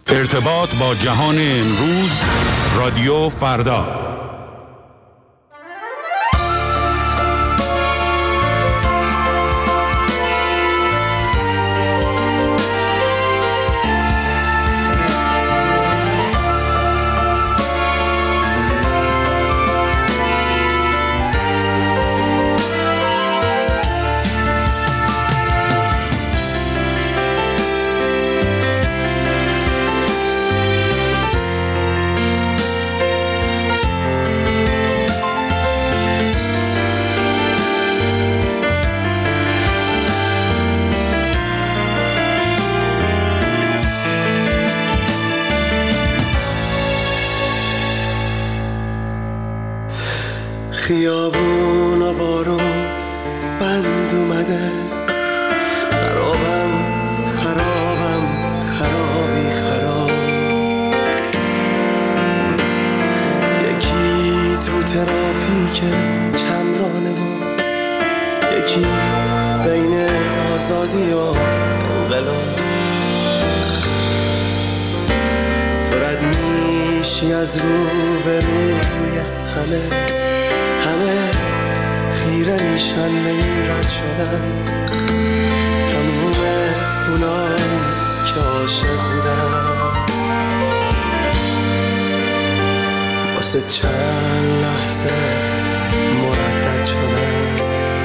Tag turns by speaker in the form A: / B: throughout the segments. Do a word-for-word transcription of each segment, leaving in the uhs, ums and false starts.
A: ارتباط با جهان امروز، رادیو فردا.
B: خیابون و بارون بند اومده، خرابم خرابم خرابی خراب. یکی تو ترافیک چمرانه و یکی بین آزادی و انقلاب. تو رد میشی از رو به روی همه، همه خیره میشن به این رد شدن. تموم اونایی که عاشق بودن واسه چند لحظه مردد شدن.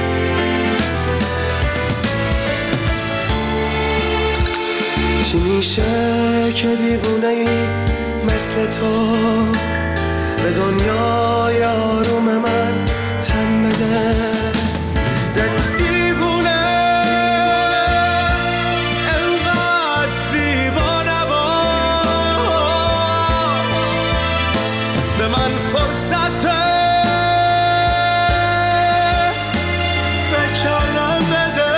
B: چی میشه که دیوونه ای مثل تو به دنیای آروم من تن بده؟ ده دیوونه انقدر زیبا نباش، به من فرصت فکر کردن بده.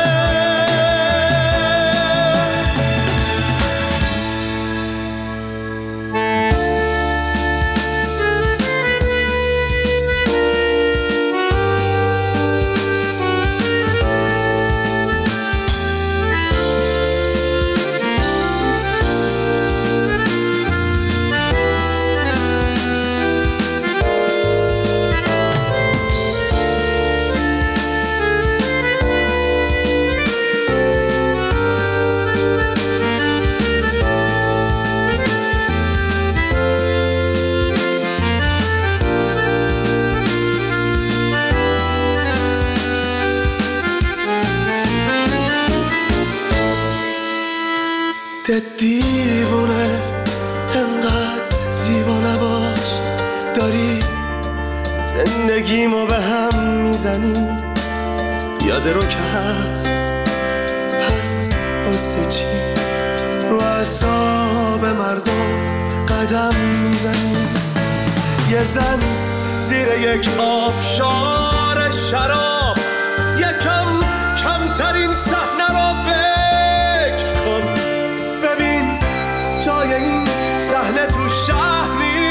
B: دیوونه انقدر زیبا نباش، داری زندگیمو به هم میزنی. یاد رو که هست، پس واسه چی رو اعصاب مردم قدم میزنی؟ یه زن زیر یک آبشار شراب یکم کمترین صحنه رو فکر کن. ببین جای این صحنه تو شهر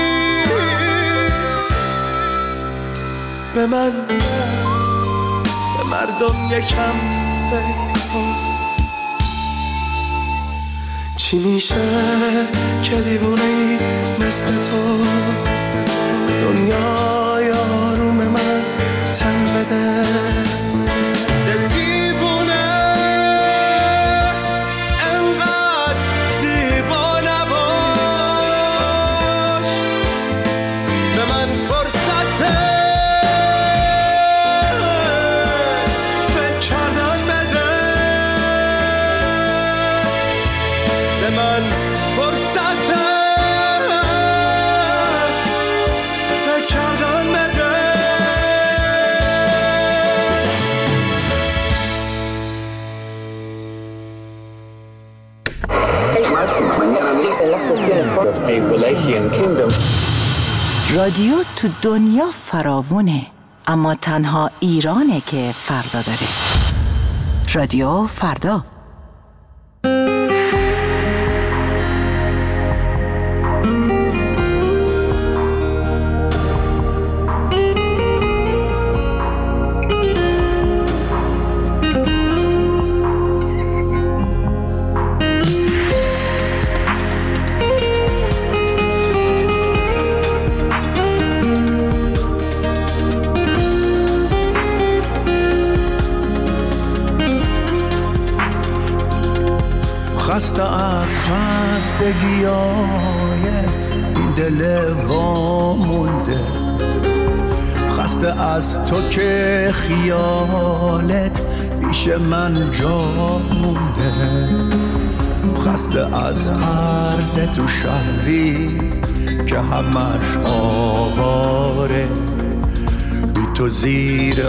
B: نیست. به من، به مردم یکم فکر کن. چی میشه که دیوونه‌ای مثل تو به دنیای آروم من تن بده؟
C: رادیو تو دنیا فراوونه، اما تنها ایرانه که فردا داره. رادیو فردا.
B: از خستگیای این دل وامونده، خسته از تو که خیالت پیش من جا مونده، خسته از عرض تو شهری که همش آواره، بی تو زیر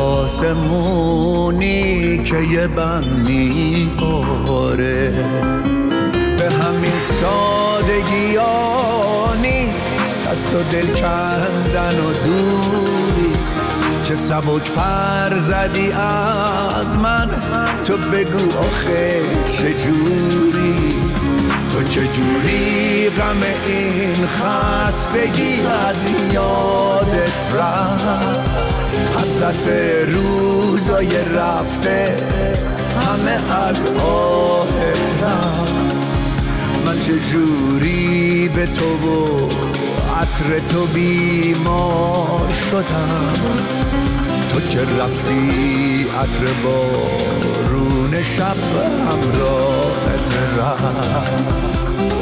B: آسمونی که یه بم میباره. به همین سادگی ها نیست از تو دل کندن و دوری، چه سبک پر زدی از من، تو بگو آخه چجوری، تو چجوری غم این خستگی از یادت رفت، حسرت روزای رفته همه از آهت رفت. من چجوری به تو و عطر تو بیمار شدم، تو که رفتی عطر بارون شب همراهت رفت.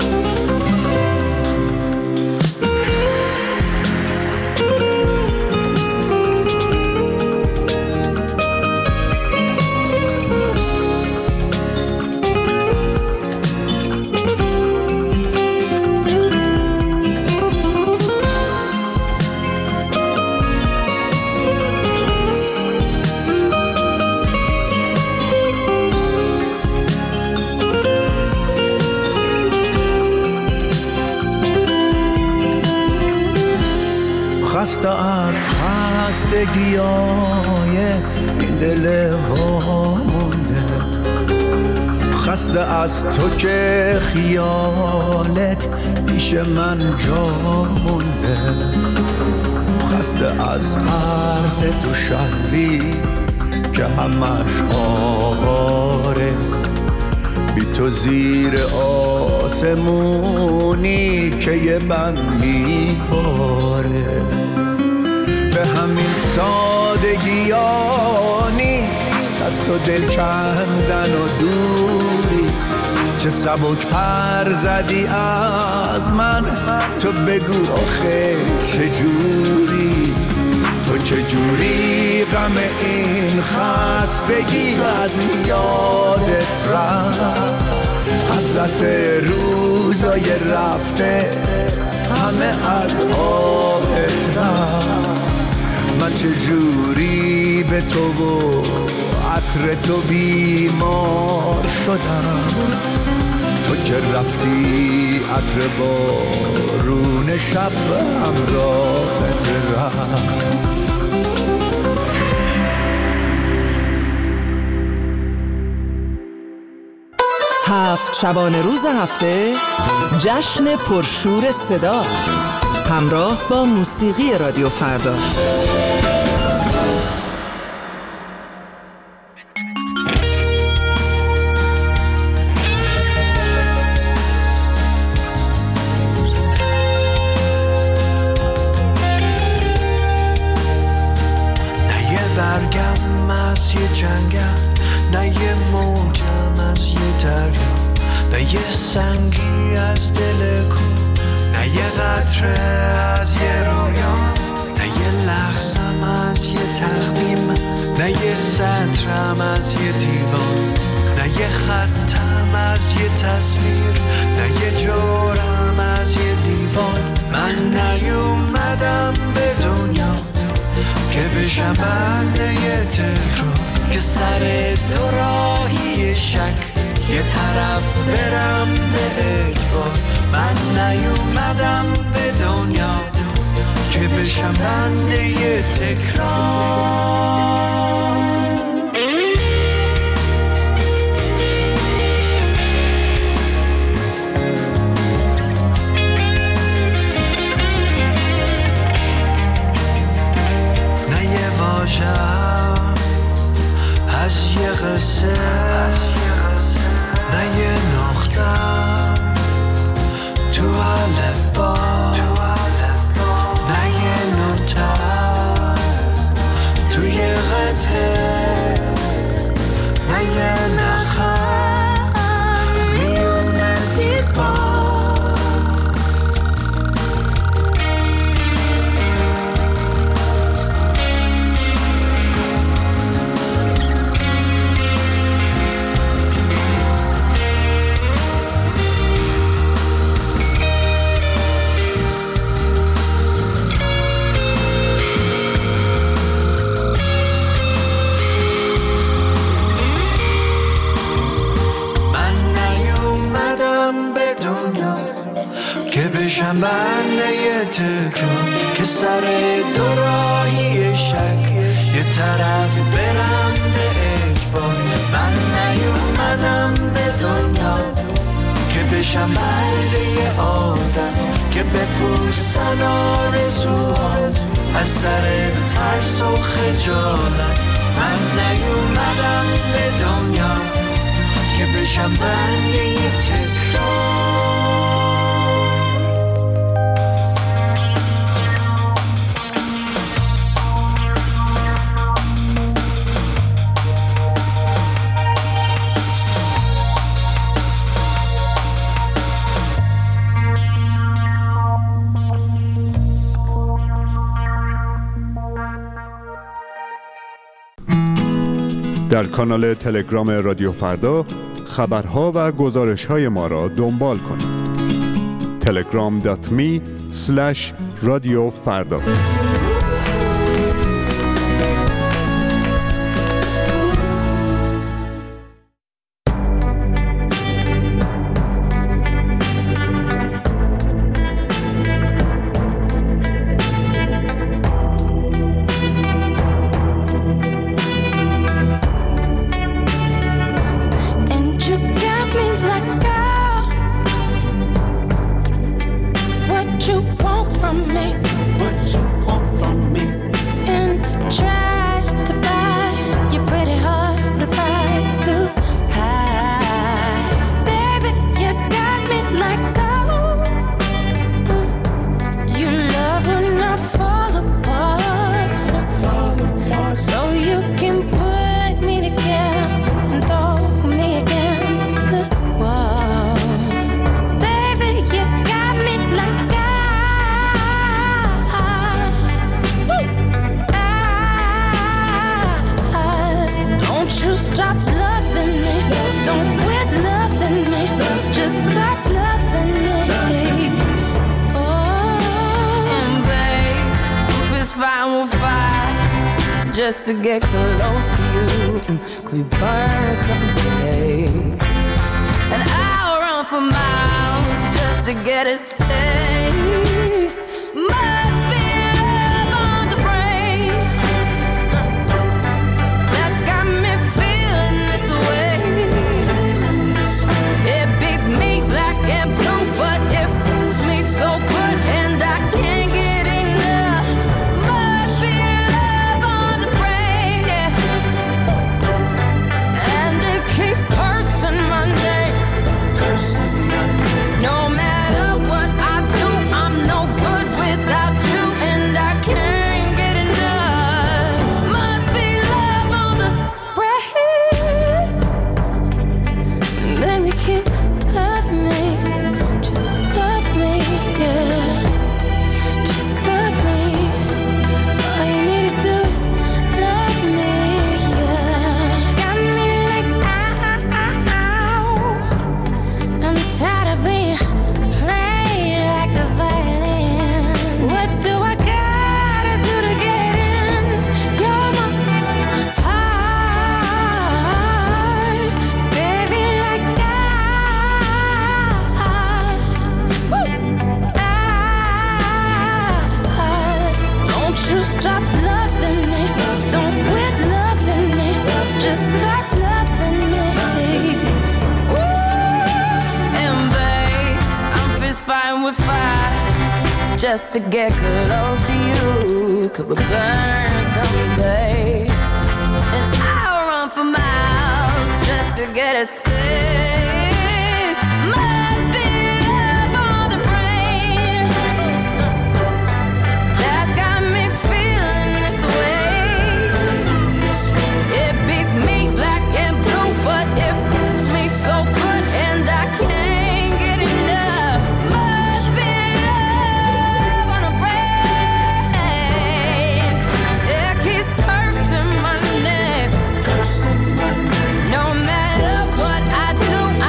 B: خسته از خستگیای این دل وامونده، خسته از تو که خیالت پیش من جا مونده، خسته از عرض تو شهری که همش آواره، بی تو زیر آسمونی که یه بم میباره. به همین سادگی ها نیست از تو دل کندن و دوری، چه سبک پر زدی از من، تو بگو آخه چجوری، تو چجوری غم این خستگی از یادت رفت، حسرت روزای رفته همه از آهت رفت. من چجوری به تو و عطر تو بیمار شدم، تو که رفتی عطر بارون شب همراهت رفت.
D: هفت شبانه روز هفته جشن پرشور صدا همراه با موسیقی رادیو فردا.
B: نه یه برگم از یه جنگم، نه یه موجم از یه دریا، نه یه سنگی از دل کو، نه یه قطره از یه رویا، نه یه لحظم از یه تخمیم، نه یه سطرم از یه دیوان، نه یه خطم از یه تصویر، نه یه جورم از یه دیوان. من نیومدم به دنیا که بشم بنده یه تکرار، که سر دو راهی شک یه طرف برم به اجبار. من نیومدم به دنیا که بشم بنده یه تکرار. نه یه واژه‌ام از یه قصه، نه یه نقطه‌ام تو الفبا، نه یه نوتم توی قد بشم بنده یه تکرار که سر دوراهی شک یه طرف برم به اجبار. من نیومدم به دنیا که بشم برده یه عادت که بپوسن آرزوها از سر ترس و خجالت. من نیومدم به دنیا که بشم بنده یه تکرار.
E: در کانال تلگرام رادیو فردا خبرها و گزارش‌های ما را دنبال کنید. تلگرام دات می اسلش رادیو فردا.
F: Just to get close to you, could we burn someday? And I'll run for miles just to get a taste. Must be love on the brain that's got me feeling this way. It beats me black and blue, but it fools me so good, and I can't get enough. Must be love on the brain, yeah. And it keeps cursing my name, cursing my name. No matter what I do, I'm no good without you, and I can't get enough. Must be love on the brain. Baby, keep loving me, just love me, yeah. Just love me. All you need to do is love me, yeah. Got me like ow. I'm tired of being played like a violin. What do I gotta do to get in? You're my heart, baby, like I. Woo. I. Don't you stop loving me. Don't quit loving me. Just stop loving me. Ooh. And babe, I'm fist fighting with fire just to get close to you. Could we burn someday? And I'll run for miles just to get a taste. Must be love on the brain that's got me feeling this way. It beats me black and blue, but it fools me so good, and I can't get enough. Must be love on the brain. It keeps cursing my name, cursing my name. No matter what I do,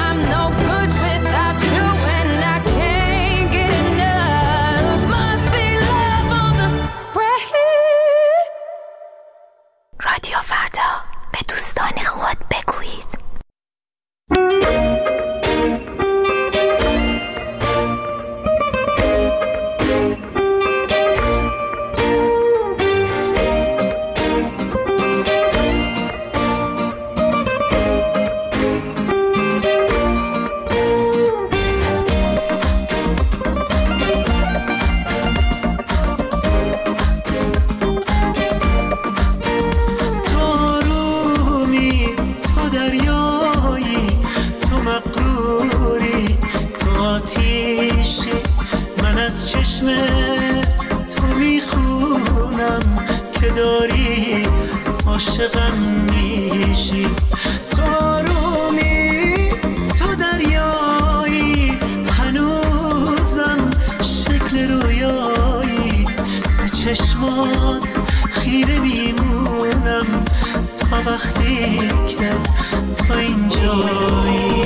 B: عاشقم میشی. تو رومی تو دریایی، هنوزم شکل رویایی. تو چشمات خیره میمونم تا وقتی که تو اینجایی.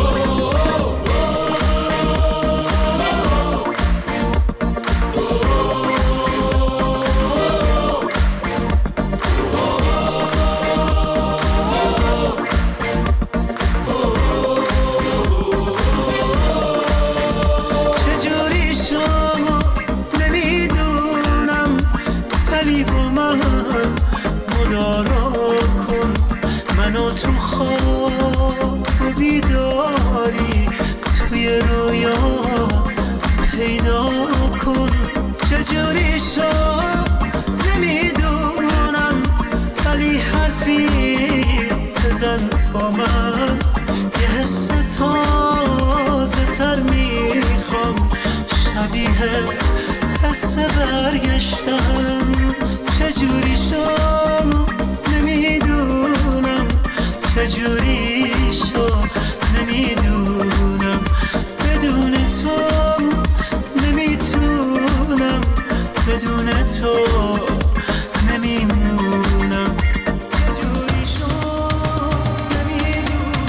B: چجوری شد نمیدونم، ولی حرفی بزن با من. یه حس تازه تر میخوام، شبیه حس برگشتم. چجوری شد نمیدونم، چجوری شد نمیدونم. بدون تو نمیتونم، بدون تو نمیمونم. چجوری شد نمیدونم.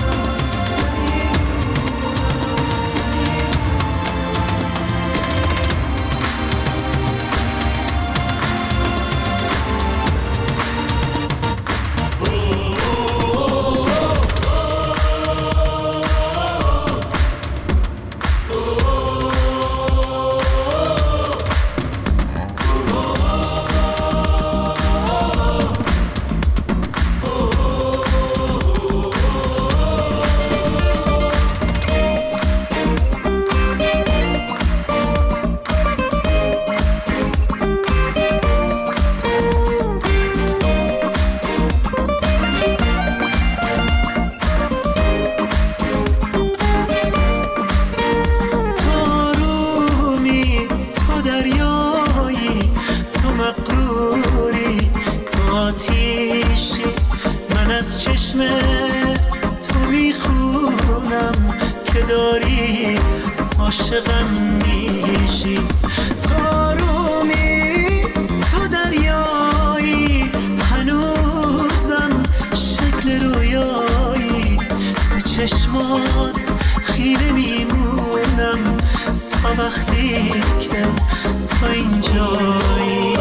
B: عاشقم میشی. تو رومی تو دریایی، هنوزم شکل رویایی. تو چشمات خیره میمونم تا وقتی که تو اینجایی.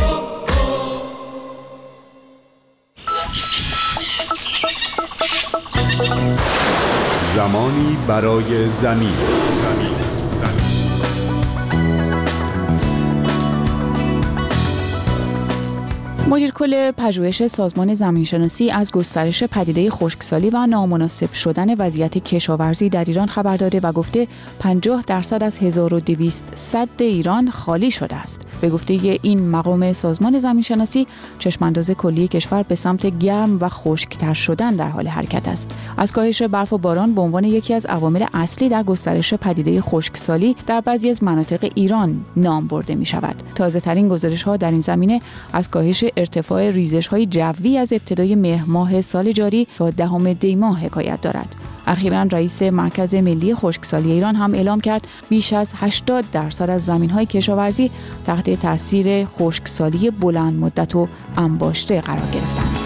E: زمانی برای زمین. زمین.
G: مدیر کل پژوهش سازمان زمینشناسی از گسترش پدیده خشکسالی و نامناسب شدن وضعیت کشاورزی در ایران خبر داده و گفته پنجاه درصد از هزار و دویست سد ایران خالی شده است. به گفته این مقام سازمان زمینشناسی، چشمانداز کلی کشور به سمت گرم و خشکتر شدن در حال حرکت است. از کاهش برف و باران به عنوان یکی از عوامل اصلی در گسترش پدیده خشکسالی در بعضی از مناطق ایران نام برده می شود. تازه ترین گزارش ها در این زمینه از کاهش ارتفاع ریزش های جوی از ابتدای مهر ماه سال جاری تا دهم دی ماه حکایت دارد. اخیراً رئیس مرکز ملی خشکسالی ایران هم اعلام کرد بیش از هشتاد درصد از زمین‌های کشاورزی تحت تاثیر خشکسالی بلند مدت و انباشته قرار گرفتند.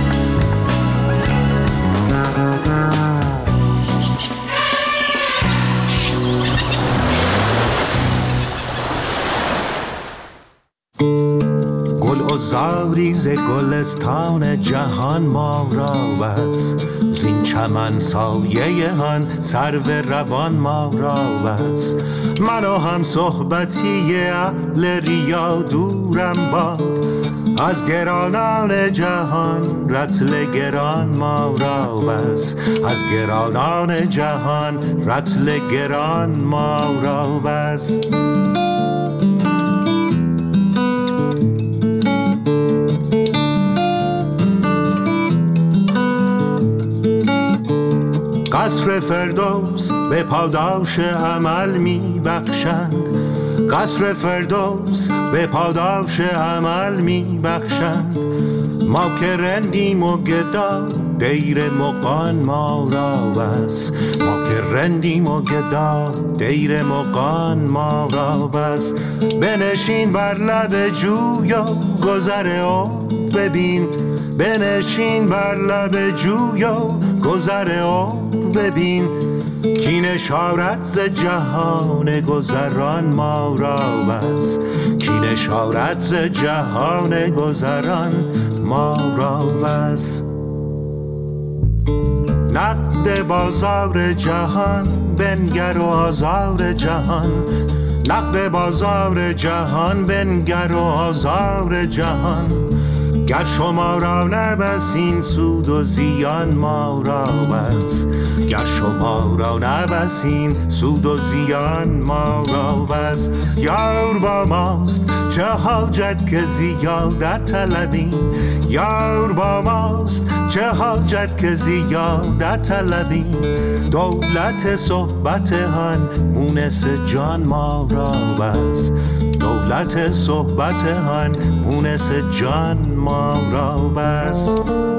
B: زاری ز گلستان جهان ما را بس، زین چمن سایه هن سرو روان ما را بس. من و هم صحبتی اهل ریا دورم باد، از گرانان جهان رطل گران ما را بس. از گرانان جهان رطل گران ما را بس. قصر فردوس به پاداش عمل می بخشند، قصر فردوس به پاداش عمل می بخشند. ما که رندیم و گدا دیر مقان ما را بس. ما که رندیم و گدا دیر مقان ما را بس. بنشین بر لب جویا گذر او ببین. بنشین بر لب جویا گذر او ببین. کی نشارت ز جهان گذران ما را بس. کی نشارت ز جهان گذران ما را بس. نقد بازار جهان بنگر و آزار جهان. نقد بازار جهان بنگر و آزار جهان. گر شما را نبسین سود و زیان ما را بس. گر شما را نبسین سود و زیان ما را بس. یار با ماست چه حاجت که زیادت طلبیم. یار با ماست چه حاجت که زیادت طلبیم. دولت صحبت هن مونس جان ما را بس. دولت صحبت هن مونس جان ما را بس.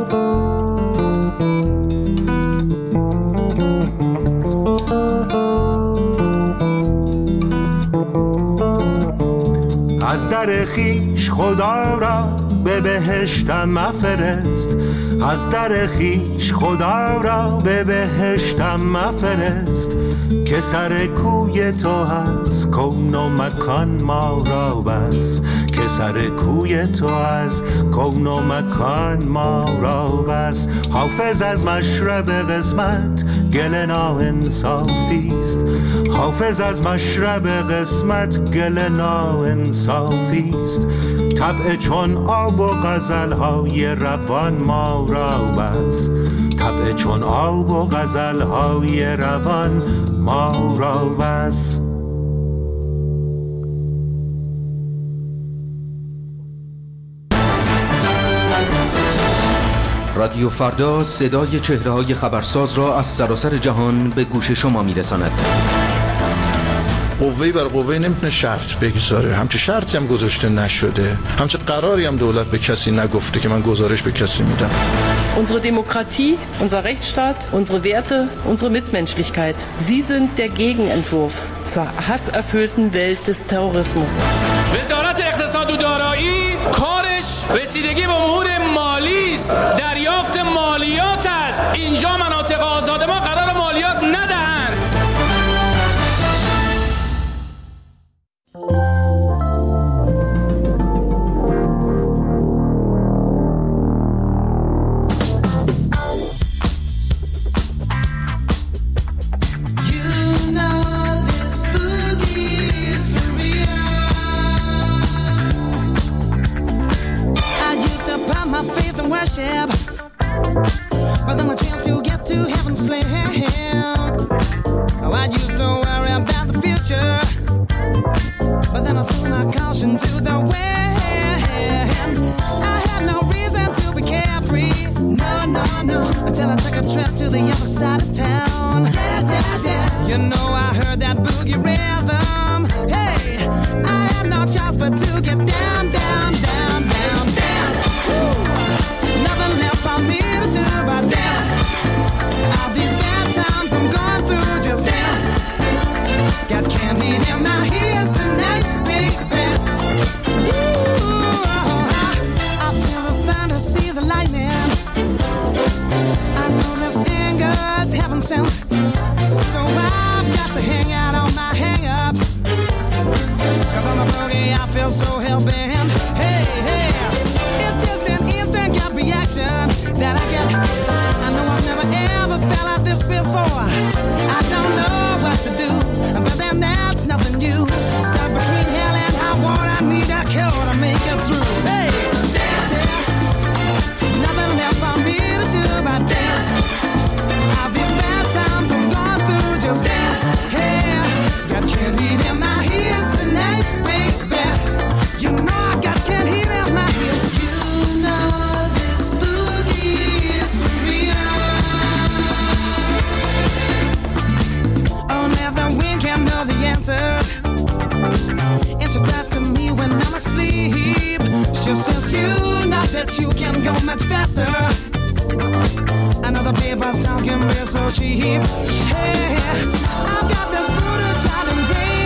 B: از در خیش خدا را به بهشتم مفرست. از در خیش خدا را به بهشتم مفرست. که سر کوی تو هست کون و مکان ما را بس. که سر کوی تو از کون و مکان ما را بس. حافظ از مشرب قسمت گل ناانصافیست. حافظ از مشرب قسمت گل ناانصافیست. طبع چون آب و غزل‌های روان ما را بس. طبع چون آب و غزل‌های روان ما را بس.
H: رادیو فردا صدای چهره‌های خبرساز را از سراسر جهان به گوش شما می‌رساند.
I: قوه‌ای بر قوه‌ای نمیتونه شرط بگذاره. همچه شرطی هم گذاشته نشده. همچه قراری هم دولت به کسی نگفته که من گزارش به کسی میدم.
J: Unsere Demokratie, unser Rechtsstaat, unsere Werte, unsere Mitmenschlichkeit. Sie sind der Gegenentwurf zur hasserfüllten Welt des Terrorismus.
K: وزارت اقتصاد و دارایی کارش رسیدگی به امور مالی است. دریافت مالیات است. اینجا مناطق آزاد ما قرار مالیات ندهند.
L: But then my chance to get to heaven slam. Oh, I used to worry about the future, but then I threw my caution to the wind. I had no reason to be carefree, no, no, no, until I took a trip to the other side of town. Yeah, yeah, yeah. You know I heard that boogie rhythm. Hey, I had no choice but to get down, down, down, down, dance. Woo. Nothing left for me to do but dance. All these bad times I'm going through, just dance. Got candy in my ears tonight, baby. Ooh, I, I feel the thunder, see the lightning. I know this anger's heaven sent, so I've got to hang out on my hang-ups. Cause on the boogie I feel so hell-bent. Hey, hey, it's just an instant gut reaction that I get. I know I've never ever felt like this before. I don't know what to do, but then that's nothing new. Stuck between hell and high water, I need a cure to make it through. Hey, dance, yeah. Nothing left for me to do but dance. All these bad times I'm going through, just dance. Hey, got candy in my ears tonight, baby. You know I got candy in my ears. You know this boogie is for real. Oh, now the wind can't know the answers. And she cries to me when I'm asleep. She says you know that you can go much faster. Another paper's talk can be so cheap. Hey, I've got this voodoo child engraved